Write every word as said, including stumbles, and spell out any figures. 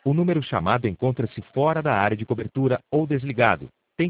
o número chamado encontra-se fora da área de cobertura ou desligado.